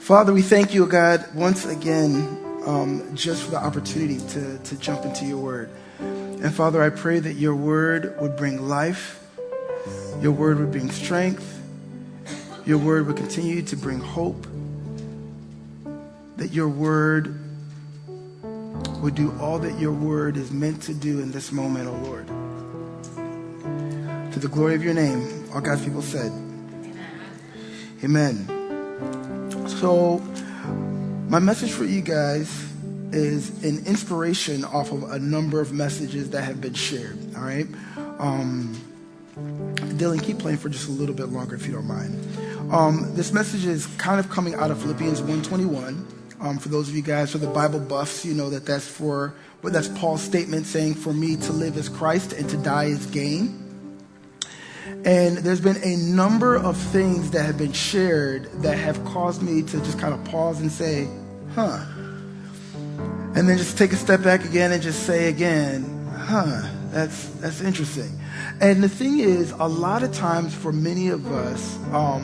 Father, we thank you, God, once again, just for the opportunity to jump into your word. And Father, I pray that your word would bring life, your word would bring strength, your word would continue to bring hope, that your word would do all that your word is meant to do in this moment, oh Lord. To the glory of your name, all God's people said, Amen. So, my message for you guys is an inspiration off of a number of messages that have been shared, all right? Dylan, keep playing for just a little bit longer if you don't mind. This message is kind of coming out of Philippians 1:21. For those of you guys who are the Bible buffs, you know that's Paul's statement saying, for me to live is Christ and to die is gain. And there's been a number of things that have been shared that have caused me to just kind of pause and say, and then just take a step back again and just say again, that's interesting. And the thing is, a lot of times for many of us,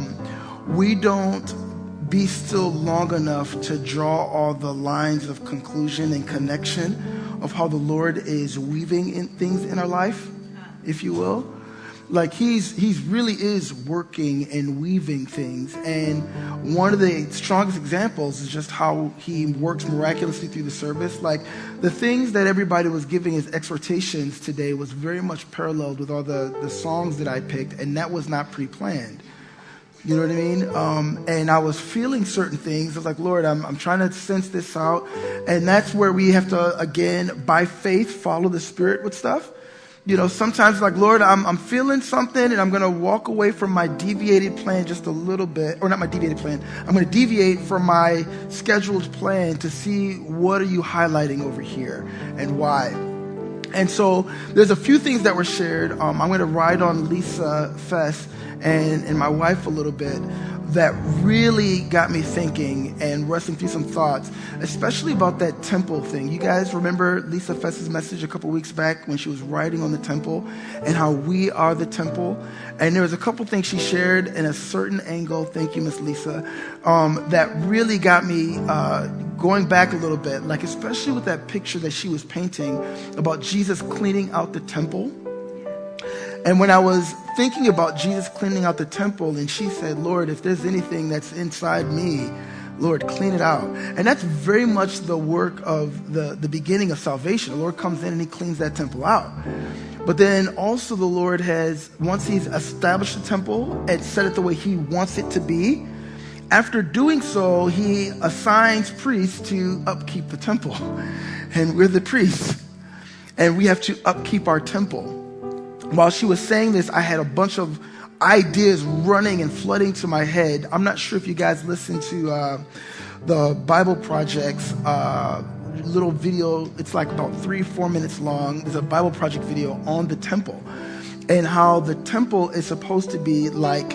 we don't be still long enough to draw all the lines of conclusion and connection of how the Lord is weaving in things in our life, if you will. Like he's really is working and weaving things. And one of the strongest examples is just how he works miraculously through the service. Like the things that everybody was giving as exhortations today was very much paralleled with all the songs that I picked. And that was not pre-planned. You know what I mean? And I was feeling certain things. I was like, Lord, I'm trying to sense this out. And that's where we have to, again, by faith, follow the Spirit with stuff. You know, sometimes like, Lord, I'm feeling something and I'm going to walk away from my deviated plan just a little bit, or not my deviated plan. I'm going to deviate from my scheduled plan to see what are you highlighting over here and why. And so there's a few things that were shared. I'm going to ride on Lisa Fess and my wife a little bit that really got me thinking and wrestling through some thoughts, especially about that temple thing. You guys remember Lisa Fess's message a couple weeks back when she was writing on the temple and how we are the temple? And there was a couple things she shared in a certain angle, thank you, Miss Lisa, that really got me going back a little bit, like especially with that picture that she was painting about Jesus cleaning out the temple. And when I was thinking about Jesus cleaning out the temple, and she said, Lord, if there's anything that's inside me, Lord, clean it out. And that's very much the work of the beginning of salvation. The Lord comes in and he cleans that temple out. But then also the Lord has, once he's established the temple and set it the way he wants it to be, after doing so, he assigns priests to upkeep the temple. And we're the priests. And we have to upkeep our temple. While she was saying this, I had a bunch of ideas running and flooding to my head. I'm not sure if you guys listened to the Bible Project's little video. It's like about 3-4 minutes long. There's a Bible Project video on the temple and how the temple is supposed to be like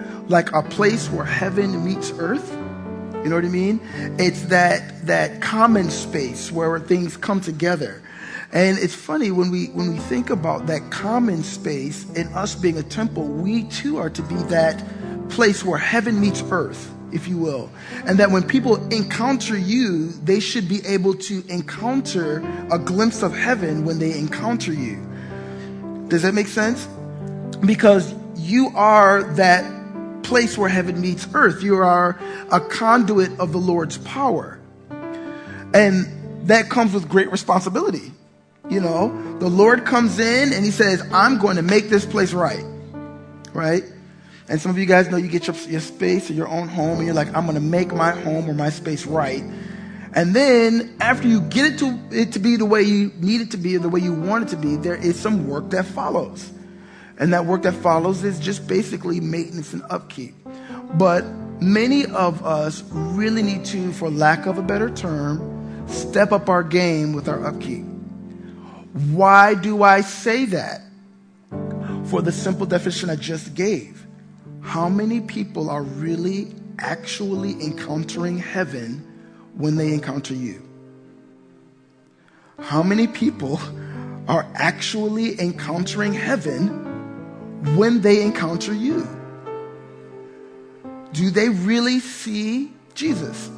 a place where heaven meets earth. You know what I mean? It's that common space where things come together. And it's funny when we think about that common space and us being a temple, we too are to be that place where heaven meets earth, if you will. And that when people encounter you, they should be able to encounter a glimpse of heaven when they encounter you. Does that make sense? Because you are that place where heaven meets earth. You are a conduit of the Lord's power. And that comes with great responsibility. You know, the Lord comes in and he says, I'm going to make this place right. Right? And some of you guys know you get your space or your own home and you're like, I'm going to make my home or my space right. And then after you get it to be the way you need it to be or the way you want it to be, there is some work that follows. And that work that follows is just basically maintenance and upkeep. But many of us really need to, for lack of a better term, step up our game with our upkeep. Why do I say that? For the simple definition I just gave. How many people are really actually encountering heaven when they encounter you? How many people are actually encountering heaven when they encounter you? Do they really see Jesus?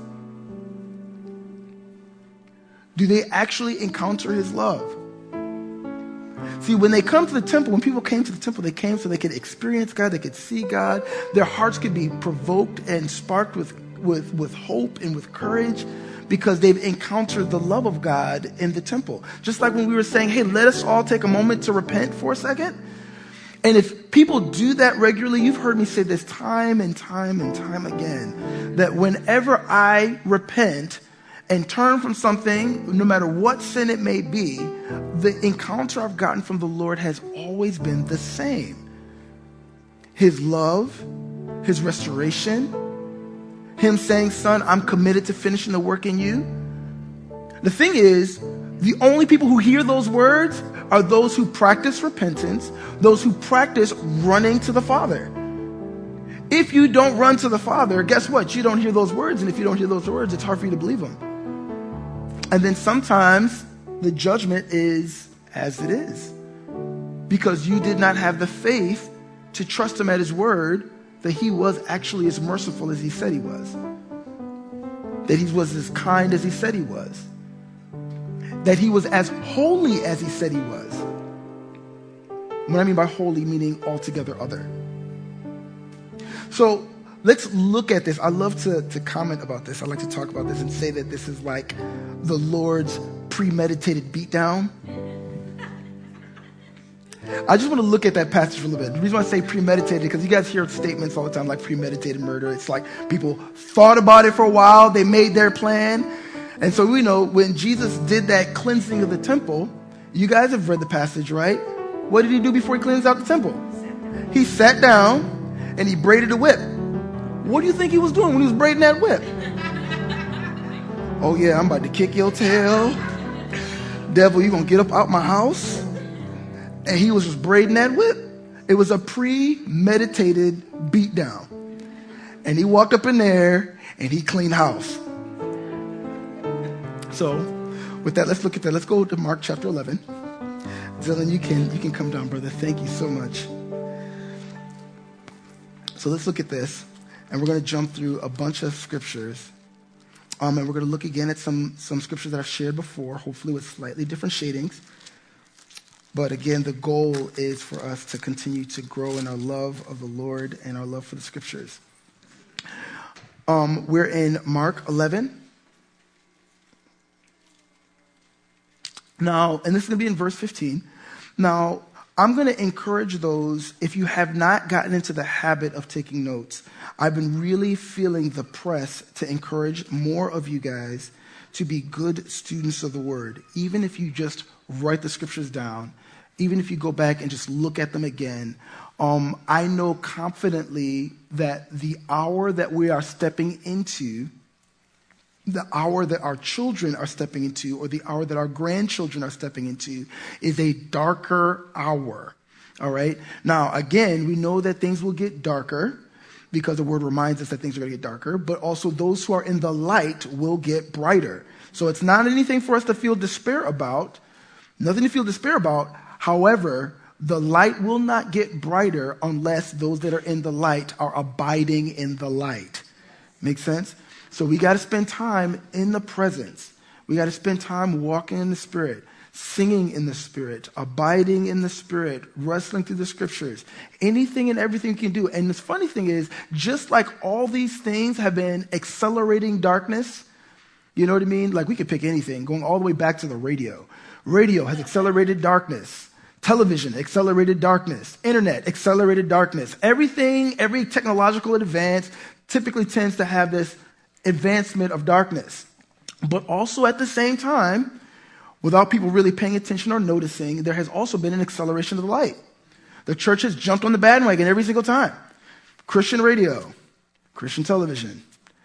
Do they actually encounter his love? See, when they come to the temple, when people came to the temple, they came so they could experience God, they could see God. Their hearts could be provoked and sparked with hope and with courage because they've encountered the love of God in the temple. Just like when we were saying, hey, let us all take a moment to repent for a second. And if people do that regularly, you've heard me say this time and time and time again, that whenever I repent and turn from something, no matter what sin it may be, the encounter I've gotten from the Lord has always been the same. His love, his restoration, him saying, son, I'm committed to finishing the work in you. The thing is, the only people who hear those words are those who practice repentance, those who practice running to the Father. If you don't run to the Father, guess what? You don't hear those words. And if you don't hear those words, it's hard for you to believe them. And then sometimes the judgment is as it is, because you did not have the faith to trust him at his word that he was actually as merciful as he said he was, that he was as kind as he said he was, that he was as holy as he said he was. What I mean by holy, meaning altogether other. So let's look at this. I love to comment about this. I like to talk about this and say that this is like the Lord's premeditated beatdown. I just want to look at that passage for a little bit. The reason why I say premeditated, because you guys hear statements all the time like premeditated murder. It's like people thought about it for a while. They made their plan. And so we know when Jesus did that cleansing of the temple, you guys have read the passage, right? What did he do before he cleansed out the temple? He sat down and he braided a whip. What do you think he was doing when he was braiding that whip? Oh yeah, I'm about to kick your tail. Devil, you gonna get up out my house? And he was just braiding that whip. It was a premeditated beatdown. And he walked up in there and he cleaned house. So with that, let's look at that. Let's go to Mark chapter 11. Dylan, you can come down, brother. Thank you so much. So let's look at this. And we're going to jump through a bunch of scriptures. And we're going to look again at some scriptures that I've shared before, hopefully with slightly different shadings. But again, the goal is for us to continue to grow in our love of the Lord and our love for the scriptures. We're in Mark 11. Now, and this is going to be in verse 15. Now, I'm going to encourage those, if you have not gotten into the habit of taking notes, I've been really feeling the press to encourage more of you guys to be good students of the word. Even if you just write the scriptures down, even if you go back and just look at them again, I know confidently that the hour that we are stepping into, the hour that our children are stepping into, or the hour that our grandchildren are stepping into, is a darker hour. All right? Now, again, we know that things will get darker because the word reminds us that things are going to get darker, but also those who are in the light will get brighter. So it's not anything for us to feel despair about, nothing to feel despair about. However, the light will not get brighter unless those that are in the light are abiding in the light. Make sense? So we got to spend time in the presence. We got to spend time walking in the Spirit, singing in the Spirit, abiding in the Spirit, wrestling through the scriptures, anything and everything you can do. And the funny thing is, just like all these things have been accelerating darkness, you know what I mean? Like we could pick anything, going all the way back to the radio. Radio has accelerated darkness. Television, accelerated darkness. Internet, accelerated darkness. Everything, every technological advance typically tends to have this advancement of darkness. But also at the same time, without people really paying attention or noticing, there has also been an acceleration of the light. The church has jumped on the bandwagon every single time. Christian radio, Christian television,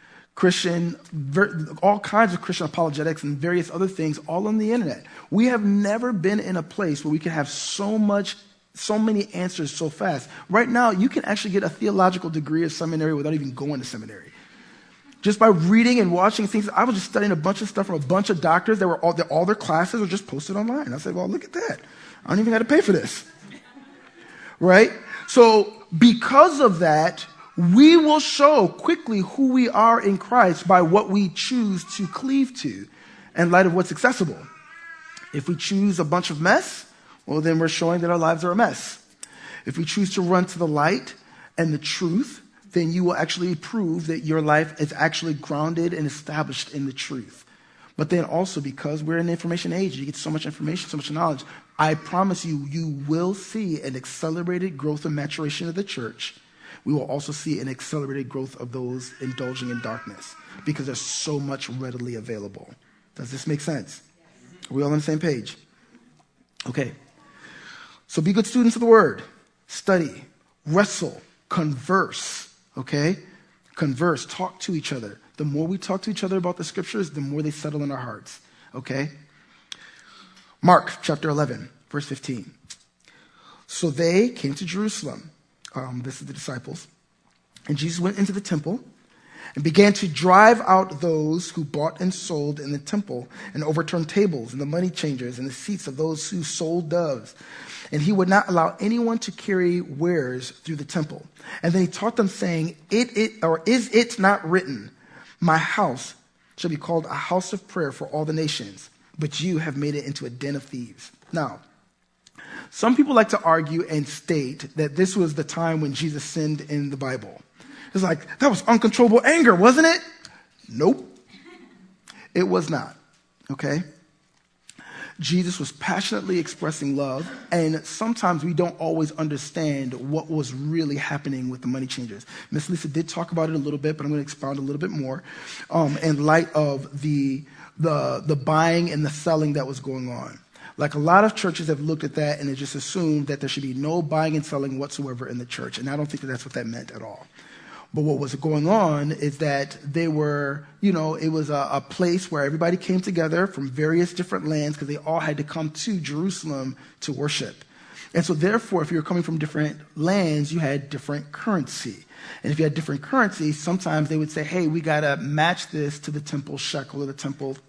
all kinds of Christian apologetics and various other things, all on the internet. We have never been in a place where we can have so many answers so fast. Right now, you can actually get a theological degree of seminary without even going to seminary. Just by reading and watching things. I was just studying a bunch of stuff from a bunch of doctors that were all their classes were just posted online. I said, well, look at that. I don't even have to pay for this. Right? So because of that, We will show quickly who we are in Christ by what we choose to cleave to in light of what's accessible. If we choose a bunch of mess, well, then we're showing that our lives are a mess. If we choose to run to the light and the truth, then you will actually prove that your life is actually grounded and established in the truth. But then also, because we're in the information age, you get so much information, so much knowledge, I promise you, you will see an accelerated growth and maturation of the church. We will also see an accelerated growth of those indulging in darkness because there's so much readily available. Does this make sense? Are we all on the same page? Okay. So be good students of the word. Study, wrestle, converse. Okay? Converse, talk to each other. The more we talk to each other about the scriptures, the more they settle in our hearts. Okay? Mark chapter 11, verse 15. So they came to Jerusalem. This is the disciples. And Jesus went into the temple and began to drive out those who bought and sold in the temple and overturned tables and the money changers and the seats of those who sold doves. And he would not allow anyone to carry wares through the temple. And then he taught them, saying, is it not written, my house shall be called a house of prayer for all the nations, but you have made it into a den of thieves. Now, some people like to argue and state that this was the time when Jesus sinned in the Bible. It's like, that was uncontrollable anger, wasn't it? Nope. It was not. Okay? Jesus was passionately expressing love, and sometimes we don't always understand what was really happening with the money changers. Miss Lisa did talk about it a little bit, but I'm going to expound a little bit more in light of the buying and the selling that was going on. Like a lot of churches have looked at that and they just assumed that there should be no buying and selling whatsoever in the church, and I don't think that that's what that meant at all. But what was going on is that they were, it was a place where everybody came together from various different lands because they all had to come to Jerusalem to worship. And so therefore, if you were coming from different lands, you had different currency. And if you had different currency, sometimes they would say, hey, we got to match this to the temple shekel or the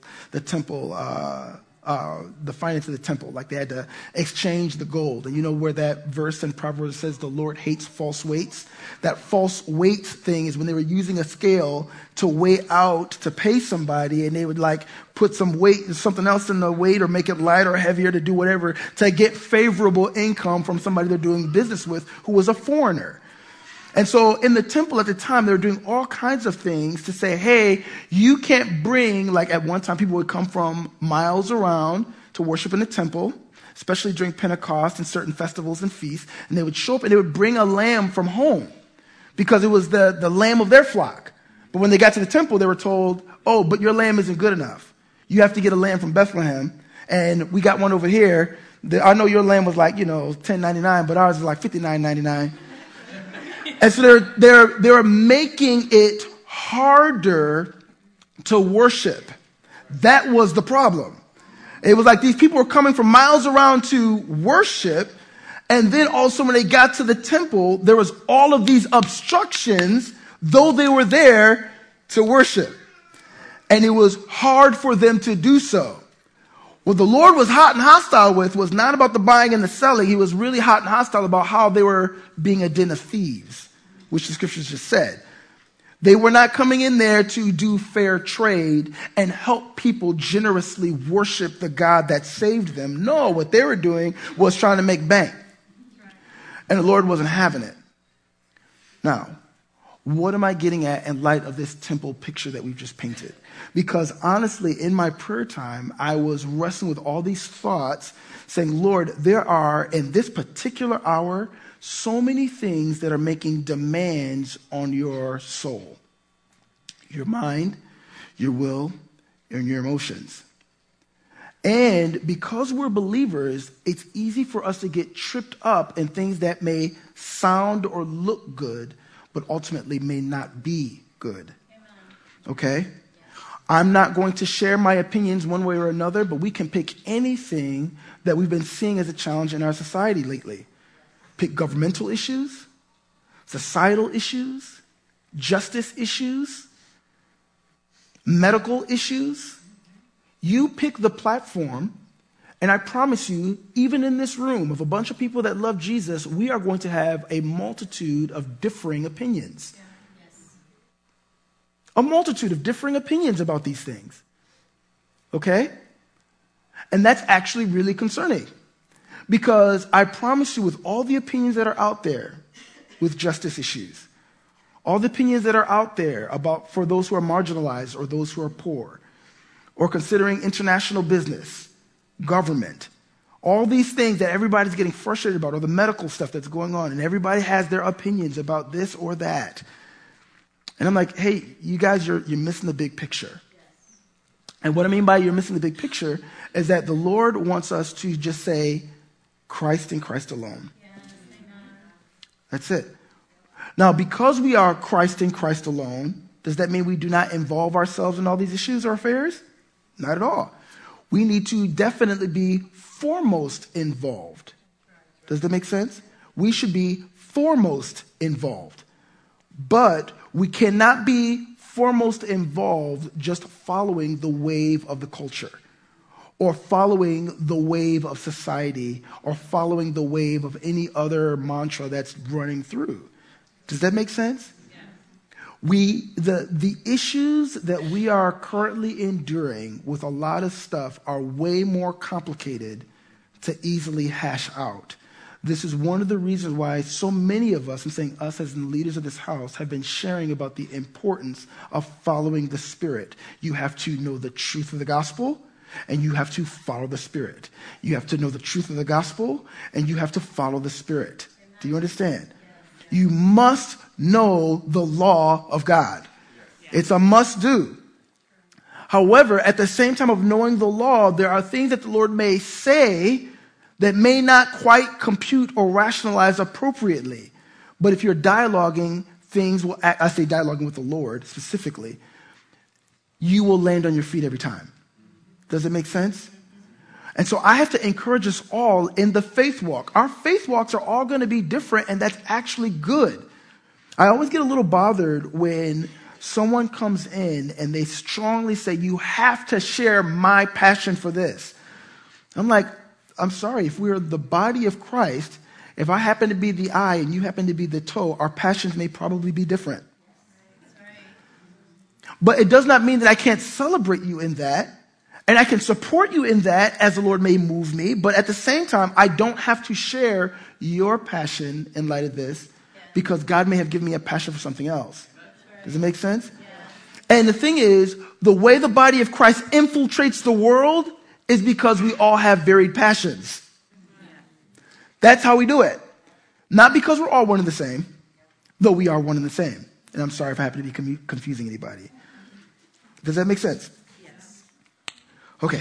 finance of the temple. Like they had to exchange the gold. And you know where that verse in Proverbs says the Lord hates false weights? That false weights thing is when they were using a scale to weigh out to pay somebody, and they would like put some weight, something else in the weight, or make it lighter or heavier to do whatever to get favorable income from somebody they're doing business with who was a foreigner. And so in the temple at the time, they were doing all kinds of things to say, hey, you can't bring, like at one time people would come from miles around to worship in the temple, especially during Pentecost and certain festivals and feasts. And they would show up and they would bring a lamb from home because it was the lamb of their flock. But when they got to the temple, they were told, oh, but your lamb isn't good enough. You have to get a lamb from Bethlehem. And we got one over here. I know your lamb was like, $10.99, but ours is like $59.99. And so they're making it harder to worship. That was the problem. It was like these people were coming from miles around to worship. And then also when they got to the temple, there was all of these obstructions, though they were there to worship. And it was hard for them to do so. What the Lord was hot and hostile with was not about the buying and the selling. He was really hot and hostile about how they were being a den of thieves, which the scriptures just said. They were not coming in there to do fair trade and help people generously worship the God that saved them. No, what they were doing was trying to make bank. And the Lord wasn't having it. Now, what am I getting at in light of this temple picture that we've just painted? Because honestly, in my prayer time, I was wrestling with all these thoughts, saying, Lord, there are, in this particular hour, so many things that are making demands on your soul, your mind, your will, and your emotions. And because we're believers, it's easy for us to get tripped up in things that may sound or look good, but ultimately may not be good. Okay? I'm not going to share my opinions one way or another, but we can pick anything that we've been seeing as a challenge in our society lately. Pick governmental issues, societal issues, justice issues, medical issues. You pick the platform And I promise you, even in this room of a bunch of people that love Jesus, we are going to have a multitude of differing opinions. A multitude of differing opinions about these things. Okay? And that's actually really concerning. Because I promise you, with all the opinions that are out there with justice issues, all the opinions that are out there about for those who are marginalized or those who are poor, or considering international business, government, all these things that everybody's getting frustrated about, or the medical stuff that's going on, and everybody has their opinions about this or that. And I'm like, hey, you guys, you're missing the big picture. And what I mean by you're missing the big picture is that the Lord wants us to just say, Christ and Christ alone. That's it. Now, because we are Christ and Christ alone, does that mean we do not involve ourselves in all these issues or affairs? Not at all. We need to definitely be foremost involved. Does that make sense? We should be foremost involved. But we cannot be foremost involved just following the wave of the culture, or following the wave of society, or following the wave of any other mantra that's running through. Does that make sense? The issues that we are currently enduring with a lot of stuff are way more complicated to easily hash out. This is one of the reasons why so many of us, I'm saying us as the leaders of this house, have been sharing about the importance of following the Spirit. You have to know the truth of the gospel, and you have to follow the Spirit. You have to know the truth of the gospel, and you have to follow the Spirit. Do you understand? You must know the law of God. It's a must do. However, at the same time of knowing the law, there are things that the Lord may say that may not quite compute or rationalize appropriately. But if you're dialoguing, things will, I say dialoguing with the Lord specifically, you will land on your feet every time. Does it make sense? And so I have to encourage us all in the faith walk. Our faith walks are all going to be different, and that's actually good. I always get a little bothered when someone comes in and they strongly say, you have to share my passion for this. I'm like, I'm sorry, if we're the body of Christ, if I happen to be the eye and you happen to be the toe, our passions may probably be different. But it does not mean that I can't celebrate you in that. And I can support you in that as the Lord may move me. But at the same time, I don't have to share your passion in light of this because God may have given me a passion for something else. Does it make sense? And the thing is, the way the body of Christ infiltrates the world is because we all have varied passions. That's how we do it. Not because we're all one and the same, though we are one and the same. And I'm sorry if I happen to be confusing anybody. Does that make sense? Okay.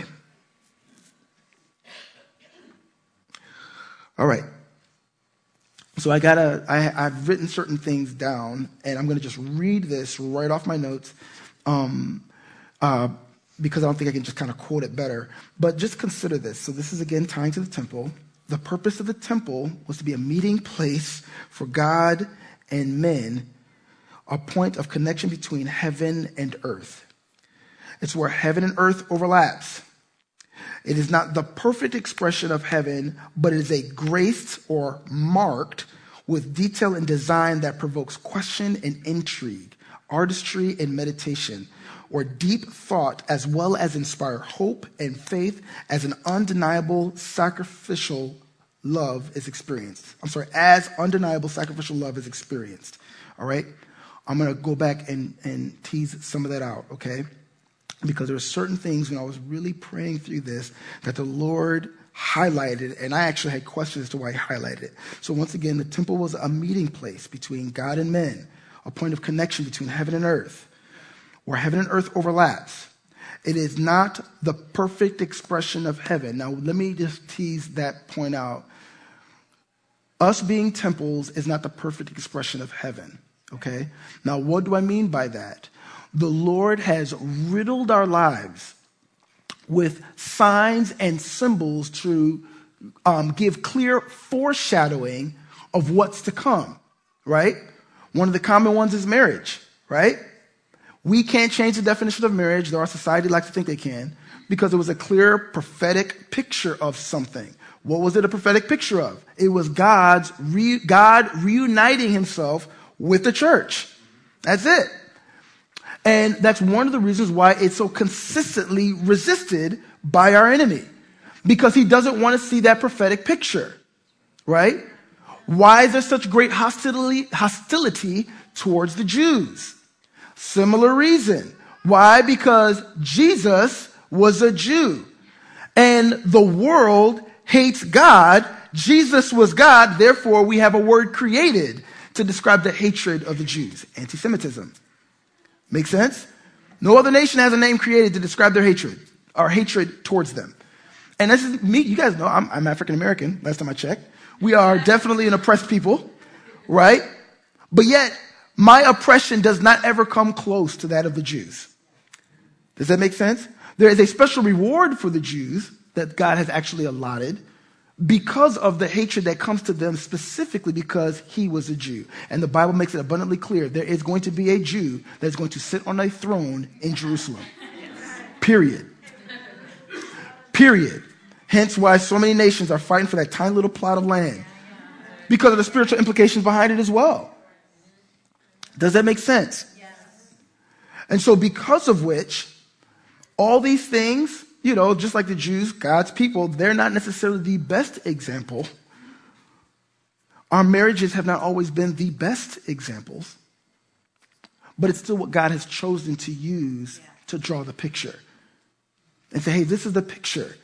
All right. So I've written certain things down, and I'm going to just read this right off my notes because I don't think I can just kind of quote it better. But just consider this. So this is, again, tying to the temple. The purpose of the temple was to be a meeting place for God and men, a point of connection between heaven and earth. It's where heaven and earth overlaps. It is not the perfect expression of heaven, but it is a graced or marked with detail and design that provokes question and intrigue, artistry and meditation, or deep thought, as well as inspire hope and faith as an undeniable sacrificial love is experienced. As undeniable sacrificial love is experienced. All right? I'm going to go back and tease some of that out, okay? Because there are certain things when I was really praying through this that the Lord highlighted, and I actually had questions as to why he highlighted it. So once again, the temple was a meeting place between God and men, a point of connection between heaven and earth, where heaven and earth overlaps. It is not the perfect expression of heaven. Now, let me just tease that point out. Us being temples is not the perfect expression of heaven, okay? Now, what do I mean by that? The Lord has riddled our lives with signs and symbols to give clear foreshadowing of what's to come, right? One of the common ones is marriage, right? We can't change the definition of marriage, though our society likes to think they can, because it was a clear prophetic picture of something. What was it a prophetic picture of? It was God reuniting himself with the church. That's it. And that's one of the reasons why it's so consistently resisted by our enemy, because he doesn't want to see that prophetic picture, right? Why is there such great hostility towards the Jews? Similar reason. Why? Because Jesus was a Jew, and the world hates God. Jesus was God. Therefore, we have a word created to describe the hatred of the Jews. Anti-Semitism. Make sense? No other nation has a name created to describe their hatred, or hatred towards them. And this is me. You guys know I'm African American. Last time I checked. We are definitely an oppressed people, right? But yet, my oppression does not ever come close to that of the Jews. Does that make sense? There is a special reward for the Jews that God has actually allotted because of the hatred that comes to them specifically because he was a Jew. And the Bible makes it abundantly clear there is going to be a Jew that's going to sit on a throne in Jerusalem. Period. Period. Hence why so many nations are fighting for that tiny little plot of land, because of the spiritual implications behind it as well. Does that make sense? Yes. And so because of which, all these things, just like the Jews, God's people, they're not necessarily the best example. Our marriages have not always been the best examples, but it's still what God has chosen to use to draw the picture and say, hey, this is the picture.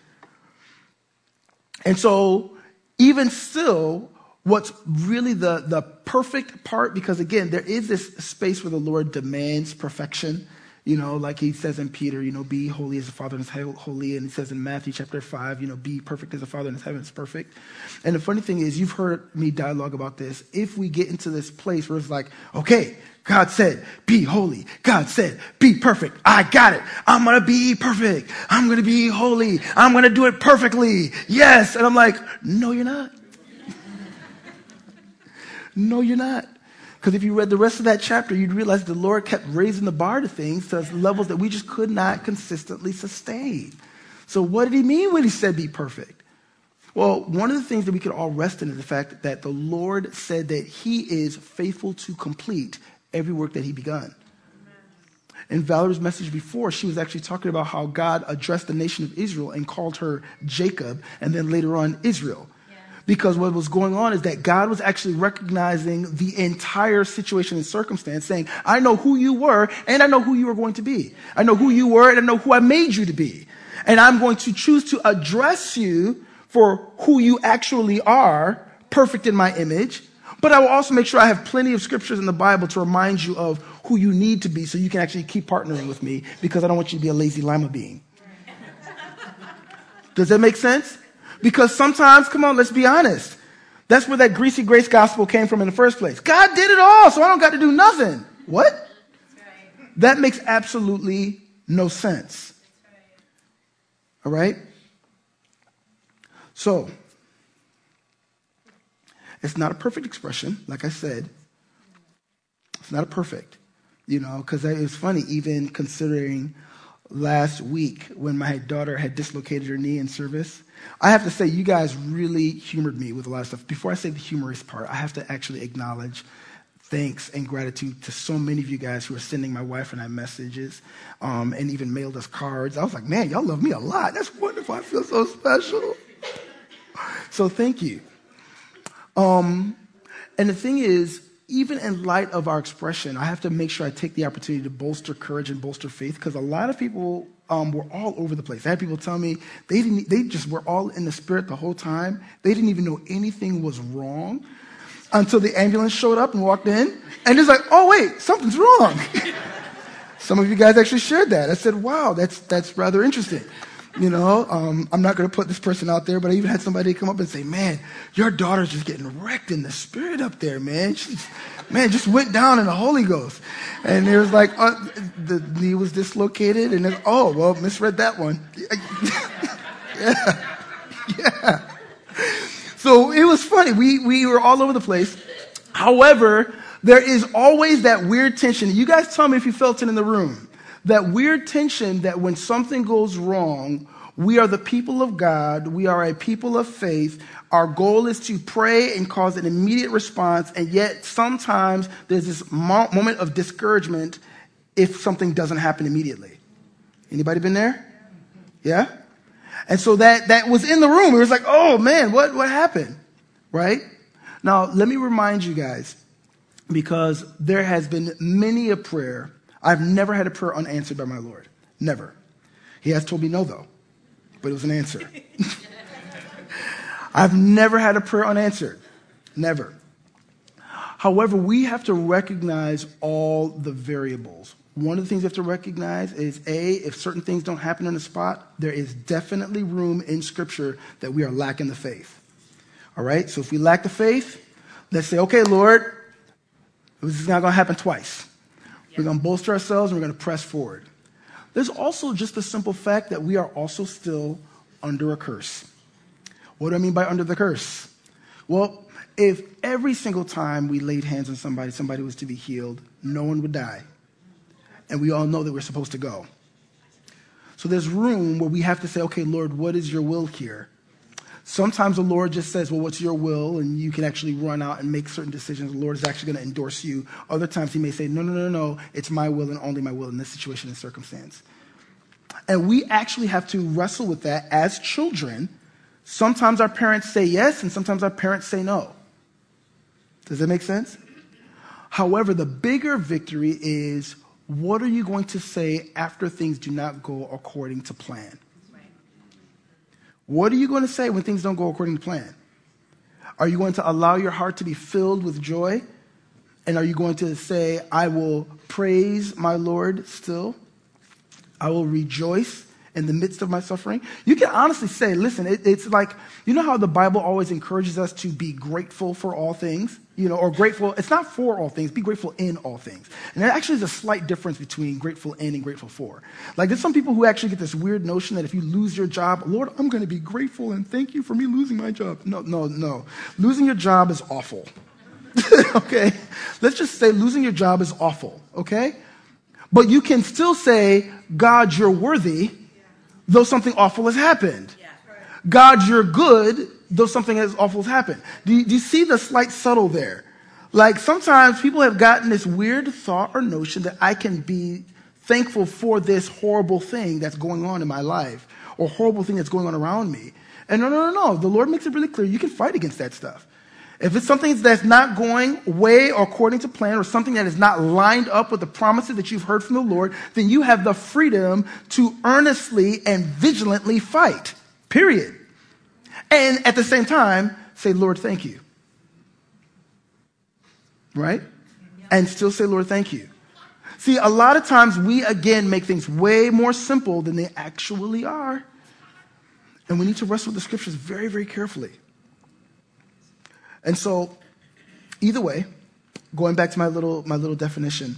And so even still, what's really the perfect part, because again, there is this space where the Lord demands perfection. Like he says in Peter, be holy as the Father is holy. And he says in Matthew chapter 5, be perfect as the Father in heaven is perfect. And the funny thing is, you've heard me dialogue about this. If we get into this place where it's like, okay, God said, be holy. God said, be perfect. I got it. I'm going to be perfect. I'm going to be holy. I'm going to do it perfectly. Yes. And I'm like, no, you're not. No, you're not. Because if you read the rest of that chapter, you'd realize the Lord kept raising the bar to things to levels that we just could not consistently sustain. So what did he mean when he said be perfect? Well, one of the things that we could all rest in is the fact that the Lord said that he is faithful to complete every work that he begun. In Valerie's message before, she was actually talking about how God addressed the nation of Israel and called her Jacob, and then later on Israel. Because what was going on is that God was actually recognizing the entire situation and circumstance, saying, I know who you were, and I know who you are going to be. I know who you were, and I know who I made you to be. And I'm going to choose to address you for who you actually are, perfect in my image. But I will also make sure I have plenty of scriptures in the Bible to remind you of who you need to be so you can actually keep partnering with me, because I don't want you to be a lazy lima bean. Does that make sense? Because sometimes, come on, let's be honest. That's where that greasy grace gospel came from in the first place. God did it all, so I don't got to do nothing. What? Right. That makes absolutely no sense. Right. All right? So, it's not a perfect expression, like I said. It's not a perfect, because it was funny, even considering last week when my daughter had dislocated her knee in service. I have to say, you guys really humored me with a lot of stuff. Before I say the humorous part, I have to actually acknowledge thanks and gratitude to so many of you guys who are sending my wife and I messages and even mailed us cards. I was like, man, y'all love me a lot. That's wonderful. I feel so special. So thank you. And the thing is, even in light of our expression, I have to make sure I take the opportunity to bolster courage and bolster faith, because a lot of people were all over the place. I had people tell me they just were all in the spirit the whole time. They didn't even know anything was wrong until the ambulance showed up and walked in. And it's like, oh, wait, something's wrong. Some of you guys actually shared that. I said, wow, that's rather interesting. I'm not going to put this person out there, but I even had somebody come up and say, man, your daughter's just getting wrecked in the spirit up there, man. Just went down in the Holy Ghost. And it was like, the knee was dislocated. And oh, well, misread that one. Yeah. So it was funny. We were all over the place. However, There is always that weird tension. You guys tell me if you felt it in the room. That weird tension that when something goes wrong, we are the people of God. We are a people of faith. Our goal is to pray and cause an immediate response. And yet sometimes there's this moment of discouragement if something doesn't happen immediately. Anybody been there? Yeah? And so that was in the room. It was like, oh man, what happened? Right? Now, let me remind you guys, because there has been many a prayer. I've never had a prayer unanswered by my Lord. Never. He has told me no, though. But it was an answer. I've never had a prayer unanswered. Never. However, we have to recognize all the variables. One of the things we have to recognize is, A, if certain things don't happen on the spot, there is definitely room in Scripture that we are lacking the faith. All right? So if we lack the faith, let's say, okay, Lord, this is not going to happen twice. We're going to bolster ourselves and we're going to press forward. There's also just the simple fact that we are also still under a curse. What do I mean by under the curse? Well, if every single time we laid hands on somebody was to be healed, no one would die. And we all know that we're supposed to go. So there's room where we have to say, okay, Lord, what is your will here? Sometimes the Lord just says, well, what's your will? And you can actually run out and make certain decisions. The Lord is actually going to endorse you. Other times he may say, no, it's my will and only my will in this situation and circumstance. And we actually have to wrestle with that as children. Sometimes our parents say yes, and sometimes our parents say no. Does that make sense? However, the bigger victory is, what are you going to say after things do not go according to plan? What are you going to say when things don't go according to plan? Are you going to allow your heart to be filled with joy? And are you going to say, I will praise my Lord still? I will rejoice in the midst of my suffering? You can honestly say, listen, it's like, you know how the Bible always encourages us to be grateful for all things? Or grateful, it's not for all things, be grateful in all things. And there actually is a slight difference between grateful in and grateful for. Like there's some people who actually get this weird notion that if you lose your job, Lord, I'm going to be grateful and thank you for me losing my job. No. Losing your job is awful. Okay? Let's just say losing your job is awful, okay? But you can still say, God, you're worthy, though something awful has happened. God, you're good, though something as awful has happened. Do you see the slight subtle there? Like sometimes people have gotten this weird thought or notion that I can be thankful for this horrible thing that's going on in my life or horrible thing that's going on around me. And no. The Lord makes it really clear you can fight against that stuff. If it's something that's not going way or according to plan or something that is not lined up with the promises that you've heard from the Lord, then you have the freedom to earnestly and vigilantly fight, period. And at the same time, say, Lord, thank you. Right? And still say, Lord, thank you. See, a lot of times we, again, make things way more simple than they actually are. And we need to wrestle with the scriptures very, very carefully. And so, either way, going back to my little definition,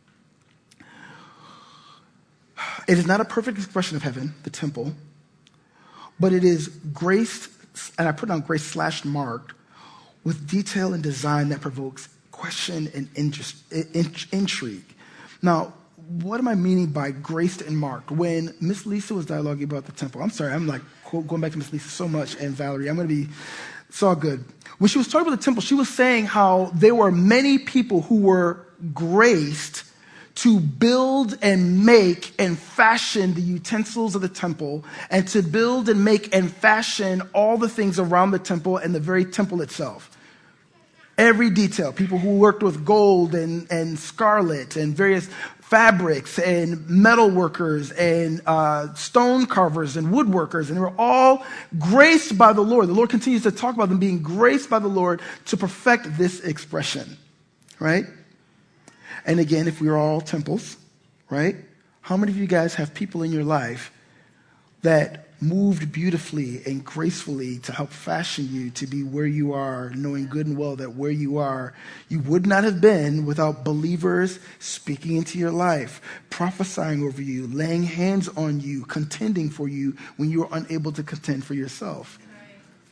it is not a perfect expression of heaven, the temple, but it is graced, and I put on grace / marked, with detail and design that provokes question and intrigue. Now, what am I meaning by graced and marked? When Miss Lisa was dialoguing about the temple, I'm sorry, I'm like going back to Miss Lisa so much, and Valerie, it's all good. When she was talking about the temple, she was saying how there were many people who were graced to build and make and fashion the utensils of the temple and to build and make and fashion all the things around the temple and the very temple itself. Every detail. People who worked with gold and scarlet and various fabrics and metal workers and stone carvers and woodworkers, and they were all graced by the Lord. The Lord continues to talk about them being graced by the Lord to perfect this expression, right? And again, if we are all temples, right? How many of you guys have people in your life that moved beautifully and gracefully to help fashion you to be where you are, knowing good and well that where you are, you would not have been without believers speaking into your life, prophesying over you, laying hands on you, contending for you when you are unable to contend for yourself.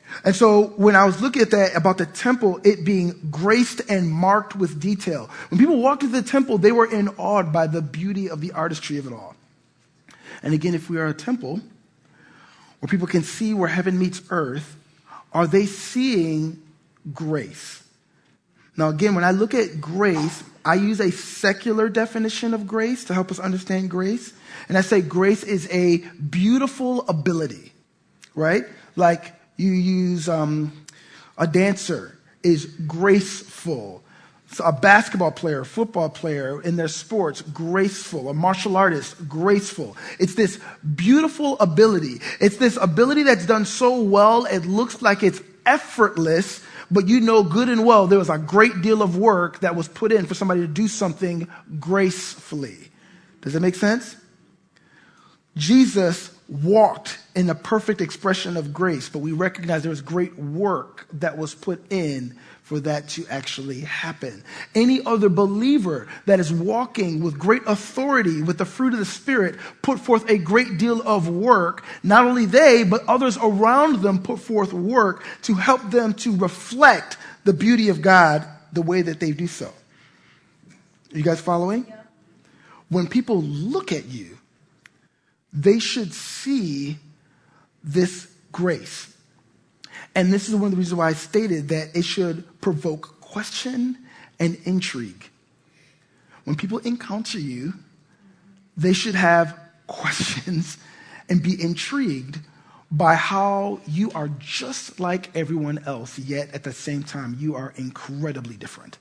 And so when I was looking at that about the temple, it being graced and marked with detail. When people walked into the temple, they were in awe by the beauty of the artistry of it all. And again, if we are a temple where people can see where heaven meets earth, are they seeing grace? Now, again, when I look at grace, I use a secular definition of grace to help us understand grace. And I say grace is a beautiful ability, right? Like you use a dancer is graceful. So a basketball player, football player in their sports, graceful. A martial artist, graceful. It's this beautiful ability. It's this ability that's done so well, it looks like it's effortless, but you know good and well there was a great deal of work that was put in for somebody to do something gracefully. Does that make sense? Jesus walked in a perfect expression of grace, but we recognize there was great work that was put in for that to actually happen. Any other believer that is walking with great authority with the fruit of the Spirit put forth a great deal of work. Not only they, but others around them put forth work to help them to reflect the beauty of God the way that they do so. Are you guys following? Yeah. When people look at you, they should see this grace. And this is one of the reasons why I stated that it should provoke question and intrigue. When people encounter you, they should have questions and be intrigued by how you are just like everyone else, yet at the same time, you are incredibly different.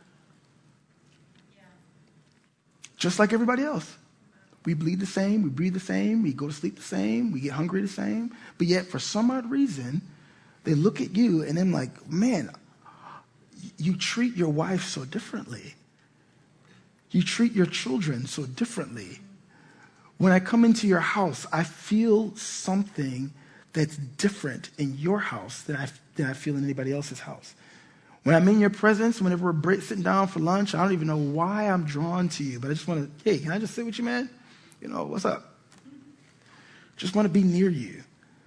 Yeah. Just like everybody else. We bleed the same, we breathe the same, we go to sleep the same, we get hungry the same, but yet for some odd reason, they look at you and they're like, man, you treat your wife so differently. You treat your children so differently. When I come into your house, I feel something that's different in your house than I feel in anybody else's house. When I'm in your presence, whenever we're sitting down for lunch, I don't even know why I'm drawn to you, but I just want to, hey, can I just sit with you, man? You know, what's up? Just want to be near you.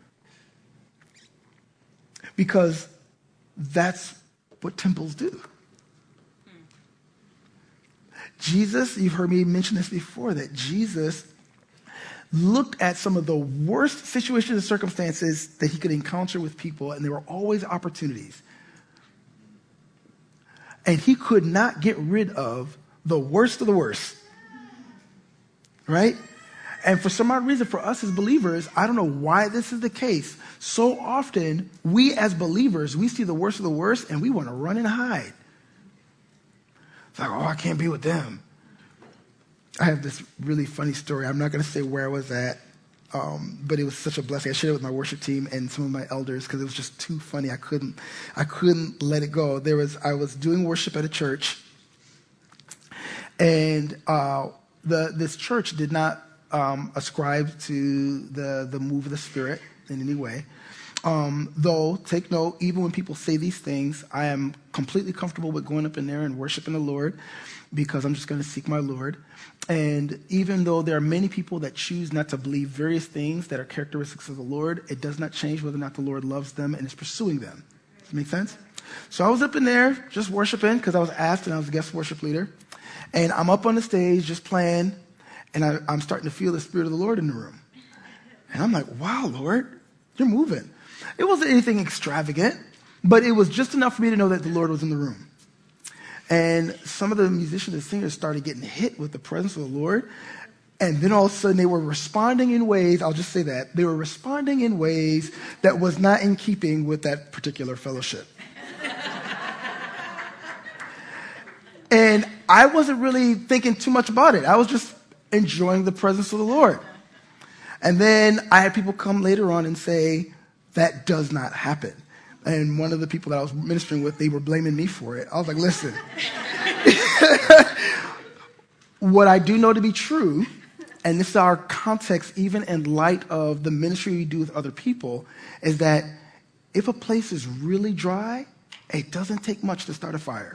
Because that's what temples do. Jesus, you've heard me mention this before, that Jesus looked at some of the worst situations and circumstances that he could encounter with people, and there were always opportunities. And he could not get rid of the worst of the worst. Right? And for some odd reason, for us as believers, I don't know why this is the case. So often, we as believers, we see the worst of the worst, and we want to run and hide. It's like, oh, I can't be with them. I have this really funny story. I'm not going to say where I was at, but it was such a blessing. I shared it with my worship team and some of my elders because it was just too funny. I couldn't let it go. I was doing worship at a church, and this church did not ascribe to the move of the Spirit in any way. Though, take note, even when people say these things, I am completely comfortable with going up in there and worshiping the Lord because I'm just going to seek my Lord. And even though there are many people that choose not to believe various things that are characteristics of the Lord, it does not change whether or not the Lord loves them and is pursuing them. Does that make sense? So I was up in there just worshiping because I was asked and I was a guest worship leader. And I'm up on the stage just playing, and I'm starting to feel the Spirit of the Lord in the room. And I'm like, wow, Lord, you're moving. It wasn't anything extravagant, but it was just enough for me to know that the Lord was in the room. And some of the musicians and singers started getting hit with the presence of the Lord. And then all of a sudden they were responding in ways, I'll just say that, they were responding in ways that was not in keeping with that particular fellowship. And I wasn't really thinking too much about it. I was just enjoying the presence of the Lord. And then I had people come later on and say, that does not happen. And one of the people that I was ministering with, they were blaming me for it. I was like, listen, what I do know to be true, and this is our context even in light of the ministry we do with other people, is that if a place is really dry, it doesn't take much to start a fire.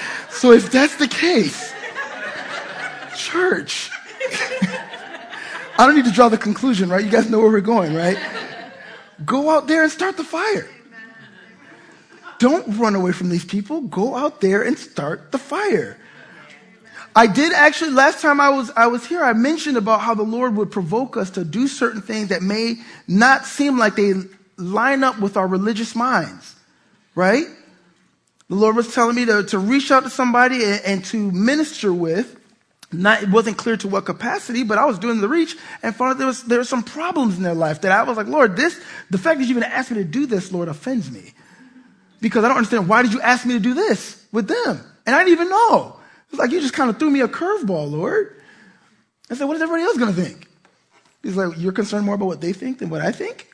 So if that's the case, church, I don't need to draw the conclusion, right? You guys know where we're going, right? Go out there and start the fire. Don't run away from these people. Go out there and start the fire. I did actually, last time I was here, I mentioned about how the Lord would provoke us to do certain things that may not seem like they line up with our religious minds, right? The Lord was telling me to reach out to somebody and to minister with. It wasn't clear to what capacity, but I was doing the reach and found out there were some problems in their life that I was like, Lord, the fact that you even asked me to do this, Lord, offends me. Because I don't understand, why did you ask me to do this with them? And I didn't even know. It's like, you just kind of threw me a curveball, Lord. I said, what is everybody else going to think? He's like, you're concerned more about what they think than what I think?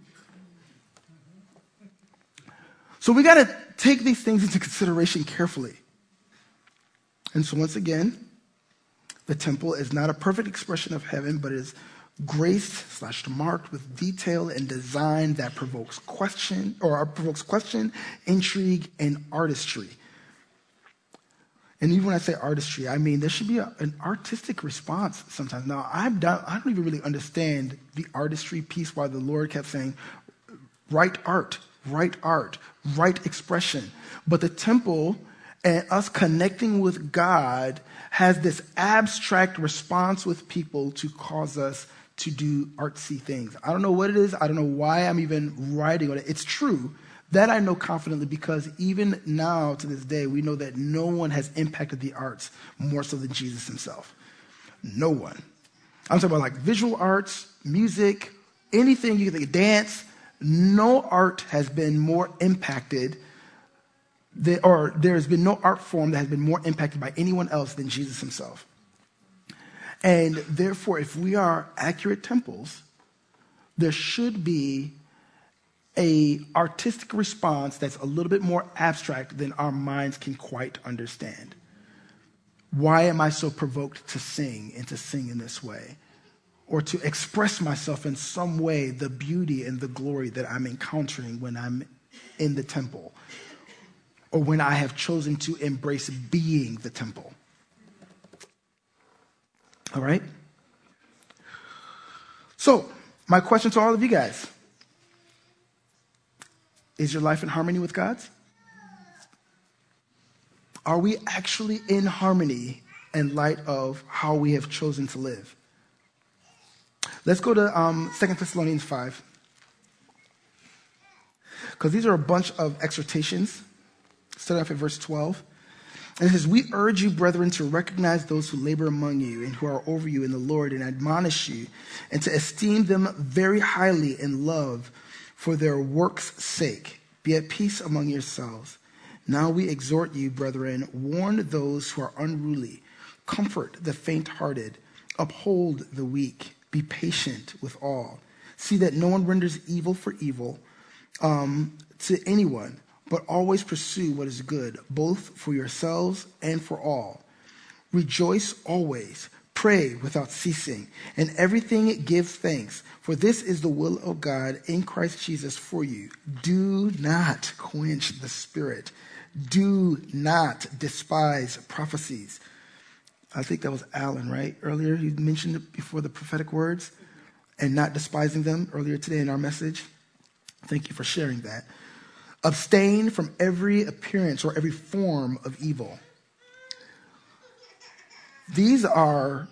So we got to take these things into consideration carefully. And so once again, the temple is not a perfect expression of heaven, but is graced/marked with detail and design that provokes question, intrigue, and artistry. And even when I say artistry, I mean there should be an artistic response sometimes. Now, I don't even really understand the artistry piece, why the Lord kept saying, right art, right expression. But the temple and us connecting with God has this abstract response with people to cause us to do artsy things. I don't know what it is. I don't know why I'm even writing on it. It's true. That I know confidently because even now to this day, we know that no one has impacted the arts more so than Jesus himself. No one. I'm talking about like visual arts, music, anything you can think, dance. No art has been more impacted there's been no art form that has been more impacted by anyone else than Jesus himself. And therefore, if we are accurate temples, there should be an artistic response that's a little bit more abstract than our minds can quite understand. Why am I so provoked to sing and to sing in this way? Or to express myself in some way, the beauty and the glory that I'm encountering when I'm in the temple? Or when I have chosen to embrace being the temple. All right? So, my question to all of you guys. Is your life in harmony with God's? Are we actually in harmony in light of how we have chosen to live? Let's go to 2 Thessalonians 5. Because these are a bunch of exhortations. Starting off at verse 12. And it says, we urge you, brethren, to recognize those who labor among you and who are over you in the Lord and admonish you, and to esteem them very highly in love for their work's sake. Be at peace among yourselves. Now we exhort you, brethren, warn those who are unruly, comfort the faint-hearted, uphold the weak, be patient with all. See that no one renders evil for evil to anyone, but always pursue what is good, both for yourselves and for all. Rejoice always, pray without ceasing, and everything give thanks, for this is the will of God in Christ Jesus for you. Do not quench the spirit. Do not despise prophecies. I think that was Alan, right? Earlier he mentioned it before the prophetic words, and not despising them earlier today in our message. Thank you for sharing that. Abstain from every appearance or every form of evil. These are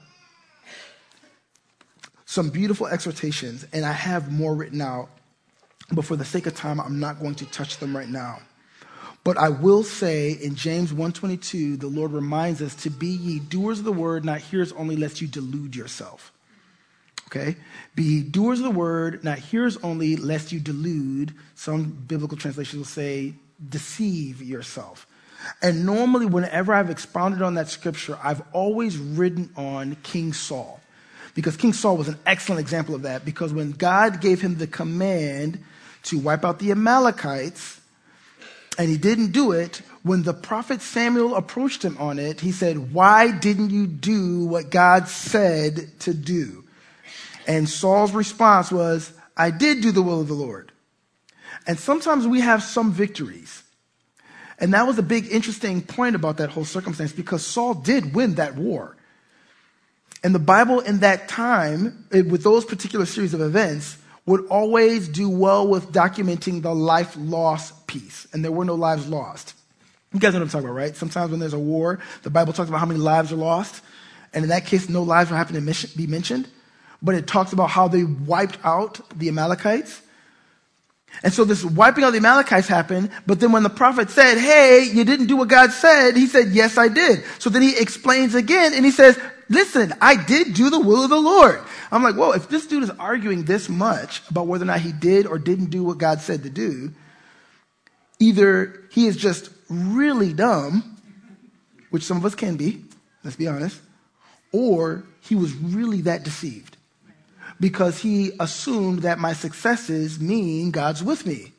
some beautiful exhortations, and I have more written out, but for the sake of time, I'm not going to touch them right now. But I will say in James 1:22, the Lord reminds us to be ye doers of the word, not hearers only, lest you delude yourself. Okay? Be ye doers of the word, not hearers only, lest you delude. Some biblical translations will say deceive yourself. And normally, whenever I've expounded on that scripture, I've always ridden on King Saul. Because King Saul was an excellent example of that. Because when God gave him the command to wipe out the Amalekites, and he didn't do it, when the prophet Samuel approached him on it, he said, why didn't you do what God said to do? And Saul's response was, I did do the will of the Lord. And sometimes we have some victories. And that was a big interesting point about that whole circumstance, because Saul did win that war. And the Bible in that time, with those particular series of events, would always do well with documenting the life loss piece. And there were no lives lost. You guys know what I'm talking about, right? Sometimes when there's a war, the Bible talks about how many lives are lost. And in that case, no lives are happening to be mentioned. But it talks about how they wiped out the Amalekites. And so this wiping out the Amalekites happened, but then when the prophet said, hey, you didn't do what God said, he said, yes, I did. So then he explains again, and he says, listen, I did do the will of the Lord. I'm like, whoa, if this dude is arguing this much about whether or not he did or didn't do what God said to do, either he is just really dumb, which some of us can be, let's be honest, or he was really that deceived. Because he assumed that my successes mean God's with me.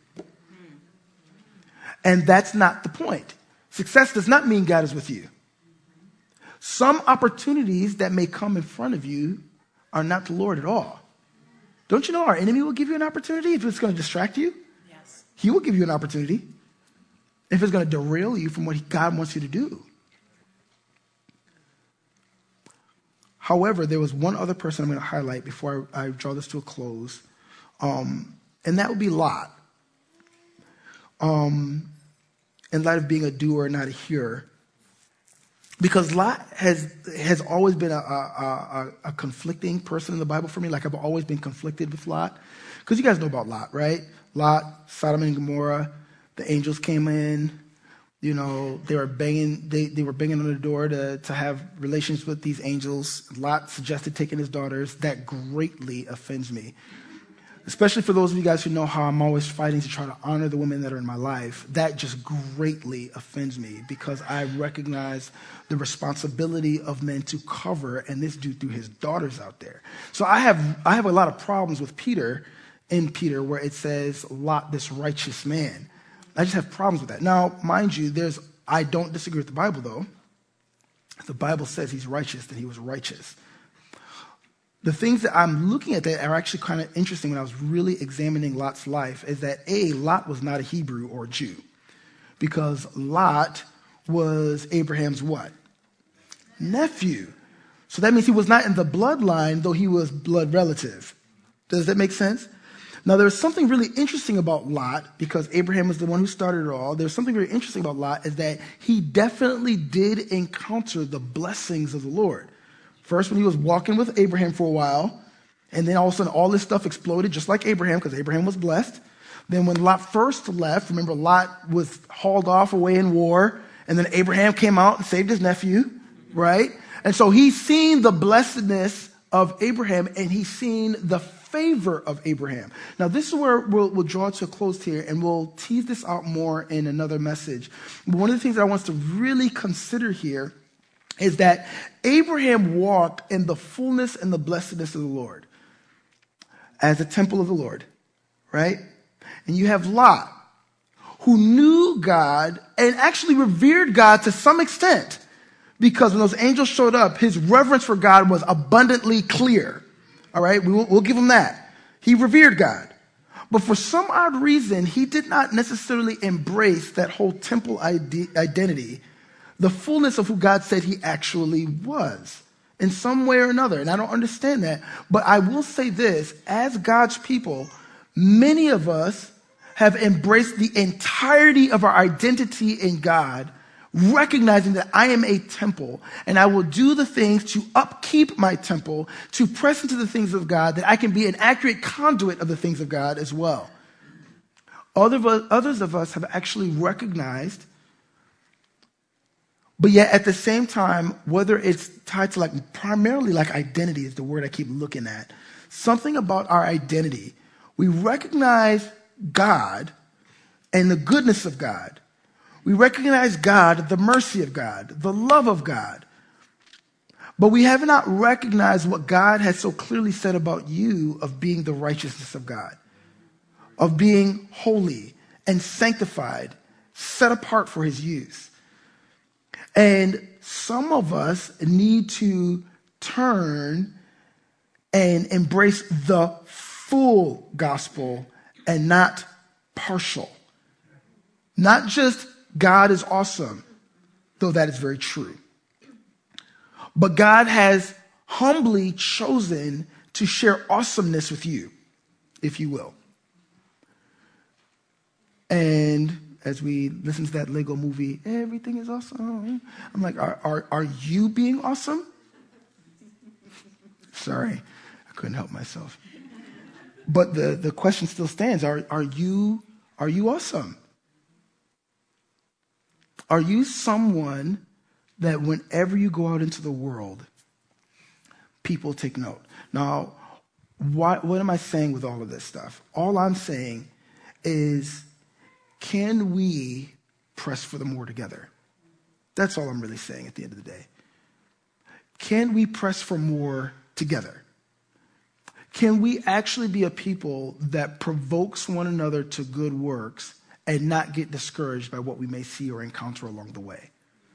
And that's not the point. Success does not mean God is with you. Some opportunities that may come in front of you are not the Lord at all. Don't you know our enemy will give you an opportunity if it's going to distract you? Yes. He will give you an opportunity if it's going to derail you from what God wants you to do. However, there was one other person I'm going to highlight before I draw this to a close, and that would be Lot. In light of being a doer, not a hearer, because Lot has always been a conflicting person in the Bible for me. Like I've always been conflicted with Lot, because you guys know about Lot, right? Lot, Sodom and Gomorrah, the angels came in. You know, they were banging on the door to have relations with these angels. Lot suggested taking his daughters. That greatly offends me. Especially for those of you guys who know how I'm always fighting to try to honor the women that are in my life. That just greatly offends me because I recognize the responsibility of men to cover, and this dude threw his daughters out there. So I have a lot of problems with Peter, where it says Lot, this righteous man. I just have problems with that. Now, mind you, I don't disagree with the Bible, though. If the Bible says he's righteous, then he was righteous. The things that I'm looking at that are actually kind of interesting when I was really examining Lot's life is that, Lot was not a Hebrew or a Jew. Because Lot was Abraham's what? Nephew. So that means he was not in the bloodline, though he was blood relative. Does that make sense? Now, there's something really interesting about Lot, because Abraham was the one who started it all. There's something very interesting about Lot is that he definitely did encounter the blessings of the Lord. First, when he was walking with Abraham for a while, and then all of a sudden all this stuff exploded, just like Abraham, because Abraham was blessed. Then when Lot first left, remember Lot was hauled off away in war, and then Abraham came out and saved his nephew, right? And so he's seen the blessedness of Abraham, and he's seen the favor of Abraham. Now, this is where we'll draw to a close here, and we'll tease this out more in another message. But one of the things that I want us to really consider here is that Abraham walked in the fullness and the blessedness of the Lord as a temple of the Lord, right? And you have Lot, who knew God and actually revered God to some extent, because when those angels showed up, his reverence for God was abundantly clear. All right, we'll give him that. He revered God. But for some odd reason, he did not necessarily embrace that whole temple identity, the fullness of who God said he actually was in some way or another. And I don't understand that. But I will say this, as God's people, many of us have embraced the entirety of our identity in God, recognizing that I am a temple and I will do the things to upkeep my temple, to press into the things of God, that I can be an accurate conduit of the things of God as well. Others of us have actually recognized, but yet at the same time, whether it's tied to primarily identity is the word I keep looking at, something about our identity. We recognize God and the goodness of God. We recognize God, the mercy of God, the love of God. But we have not recognized what God has so clearly said about you of being the righteousness of God, of being holy and sanctified, set apart for his use. And some of us need to turn and embrace the full gospel and not partial. Not just God is awesome, though that is very true. But God has humbly chosen to share awesomeness with you, if you will. And as we listen to that Lego movie, everything is awesome. I'm like, are you being awesome? Sorry, I couldn't help myself. But the question still stands. Are you awesome? Are you someone that whenever you go out into the world, people take note? Now, what am I saying with all of this stuff? All I'm saying is, can we press for the more together? That's all I'm really saying at the end of the day. Can we press for more together? Can we actually be a people that provokes one another to good works and not get discouraged by what we may see or encounter along the way?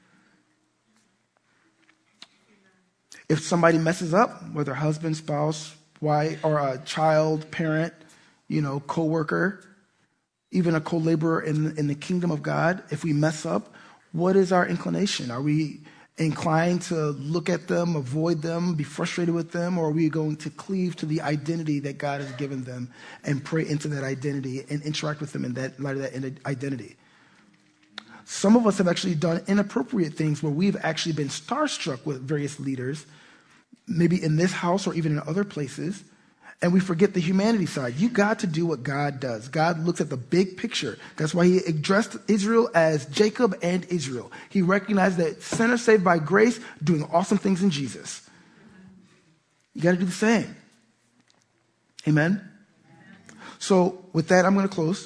If somebody messes up, whether husband, spouse, wife, or a child, parent, co-worker, even a co-laborer in the kingdom of God, if we mess up, what is our inclination? Are we inclined to look at them, avoid them, be frustrated with them, or are we going to cleave to the identity that God has given them and pray into that identity and interact with them in that light of that identity? Some of us have actually done inappropriate things where we've actually been starstruck with various leaders, maybe in this house or even in other places, and we forget the humanity side. You got to do what God does. God looks at the big picture. That's why he addressed Israel as Jacob and Israel. He recognized that sinners saved by grace, doing awesome things in Jesus. You got to do the same. Amen? So with that, I'm going to close.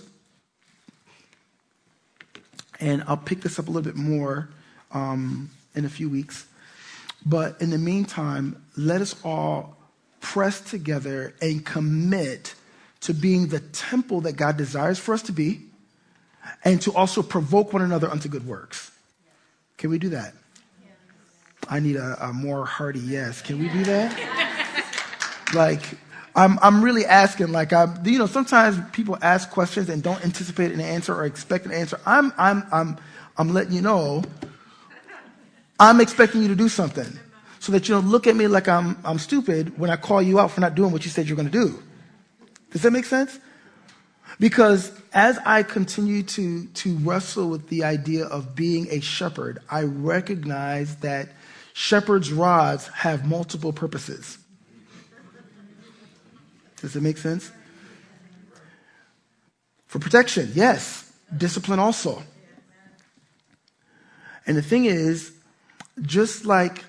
And I'll pick this up a little bit more in a few weeks. But in the meantime, let us all press together and commit to being the temple that God desires for us to be, and to also provoke one another unto good works. Can we do that? I need a more hearty yes. Can we do that? I'm really asking. Sometimes people ask questions and don't anticipate an answer or expect an answer. I'm letting you know. I'm expecting you to do something, so that you don't look at me like I'm stupid when I call you out for not doing what you said you're going to do. Does that make sense? Because as I continue to wrestle with the idea of being a shepherd, I recognize that shepherd's rods have multiple purposes. Does it make sense? For protection, yes. Discipline also. And the thing is, just like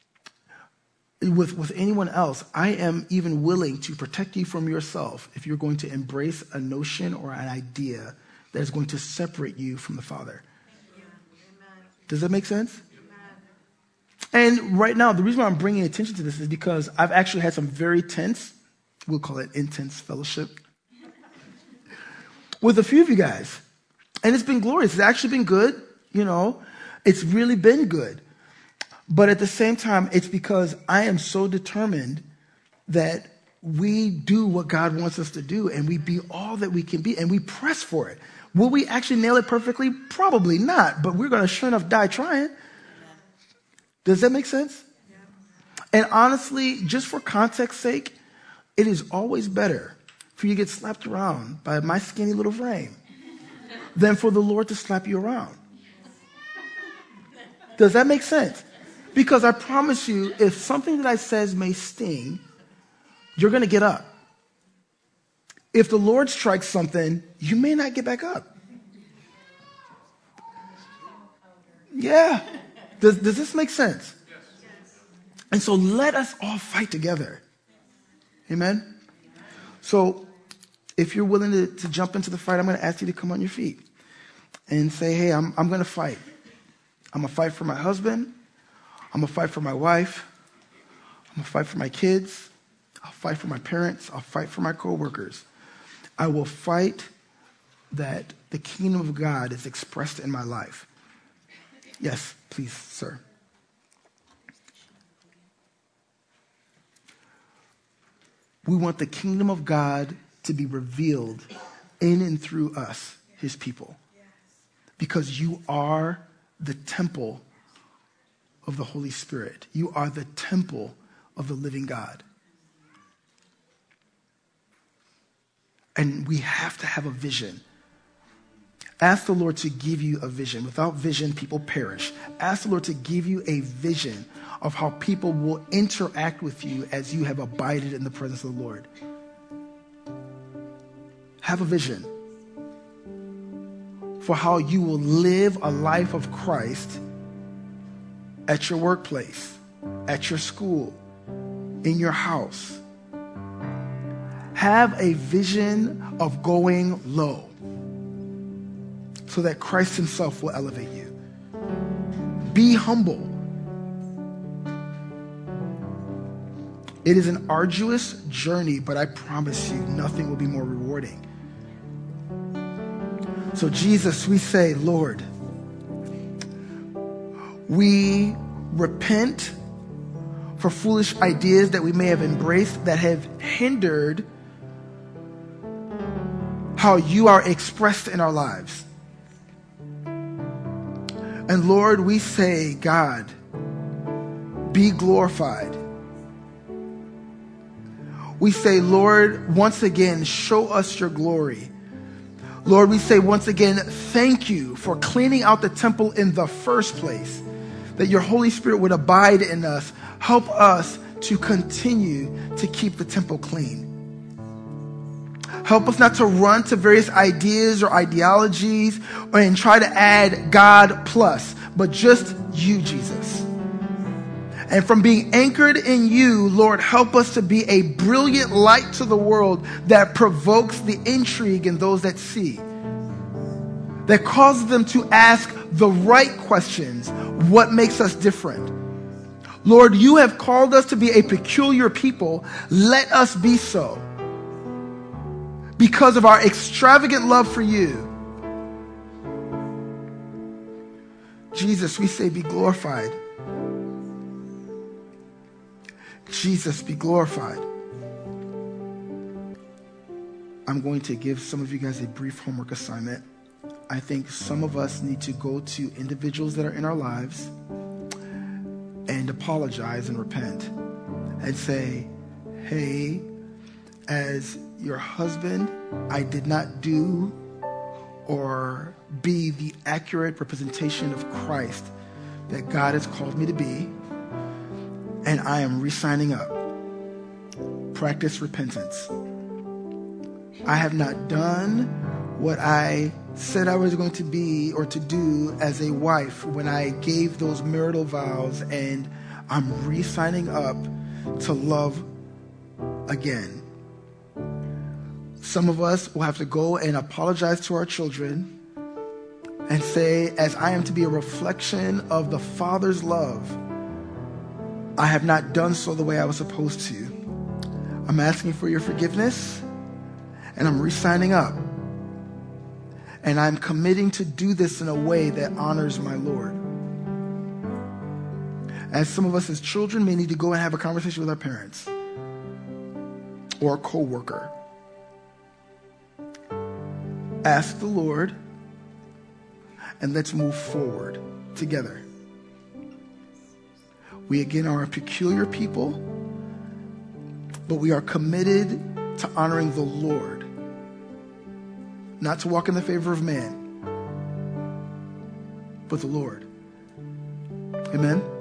with anyone else, I am even willing to protect you from yourself if you're going to embrace a notion or an idea that is going to separate you from the Father. Does that make sense? And right now, the reason why I'm bringing attention to this is because I've actually had some very tense, we'll call it intense fellowship, with a few of you guys. And it's been glorious. It's actually been good. It's really been good. But at the same time, it's because I am so determined that we do what God wants us to do, and we be all that we can be, and we press for it. Will we actually nail it perfectly? Probably not, but we're going to sure enough die trying. Does that make sense? And honestly, just for context's sake, it is always better for you to get slapped around by my skinny little frame than for the Lord to slap you around. Does that make sense? Because I promise you, if something that I says may sting, you're going to get up. If the Lord strikes something, you may not get back up. Yeah. Does this make sense? And so let us all fight together. Amen? So if you're willing to jump into the fight, I'm going to ask you to come on your feet and say, hey, I'm going to fight. I'm going to fight for my husband. I'm going to fight for my wife. I'm going to fight for my kids. I'll fight for my parents. I'll fight for my coworkers. I will fight that the kingdom of God is expressed in my life. Yes, please, sir. We want the kingdom of God to be revealed in and through us, his people. Because you are the temple of the Holy Spirit. You are the temple of the living God. And we have to have a vision. Ask the Lord to give you a vision. Without vision, people perish. Ask the Lord to give you a vision of how people will interact with you as you have abided in the presence of the Lord. Have a vision for how you will live a life of Christ at your workplace, at your school, in your house. Have a vision of going low so that Christ himself will elevate you. Be humble. It is an arduous journey, but I promise you, nothing will be more rewarding. So Jesus, we say, Lord, we repent for foolish ideas that we may have embraced that have hindered how you are expressed in our lives. And Lord, we say, God, be glorified. We say, Lord, once again, show us your glory. Lord, we say once again, thank you for cleaning out the temple in the first place, that your Holy Spirit would abide in us. Help us to continue to keep the temple clean. Help us not to run to various ideas or ideologies and try to add God plus, but just you, Jesus. And from being anchored in you, Lord, help us to be a brilliant light to the world that provokes the intrigue in those that see, that causes them to ask the right questions. What makes us different? Lord, you have called us to be a peculiar people. Let us be so because of our extravagant love for you. Jesus, we say, be glorified. Jesus, be glorified. I'm going to give some of you guys a brief homework assignment. I think some of us need to go to individuals that are in our lives and apologize and repent and say, hey, as your husband, I did not do or be the accurate representation of Christ that God has called me to be. And I am re-signing up. Practice repentance. I have not done what I said I was going to be or to do as a wife when I gave those marital vows, and I'm re-signing up to love again. Some of us will have to go and apologize to our children and say, as I am to be a reflection of the Father's love, I have not done so the way I was supposed to. I'm asking for your forgiveness, and I'm re-signing up. And I'm committing to do this in a way that honors my Lord. As some of us as children may need to go and have a conversation with our parents or a co-worker. Ask the Lord, and let's move forward together. We again are a peculiar people, but we are committed to honoring the Lord, not to walk in the favor of man, but the Lord. Amen.